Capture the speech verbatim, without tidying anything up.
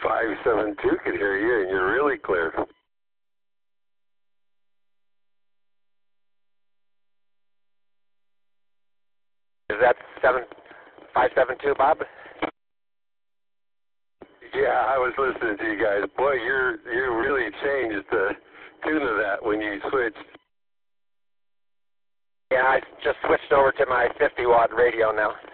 five seven two could hear you, and you're really clear. Is that seven five seven two, Bob? Yeah, I was listening to you guys. Boy, you're you really changed the tune of that when you switched. Yeah, I just switched over to my fifty watt radio now.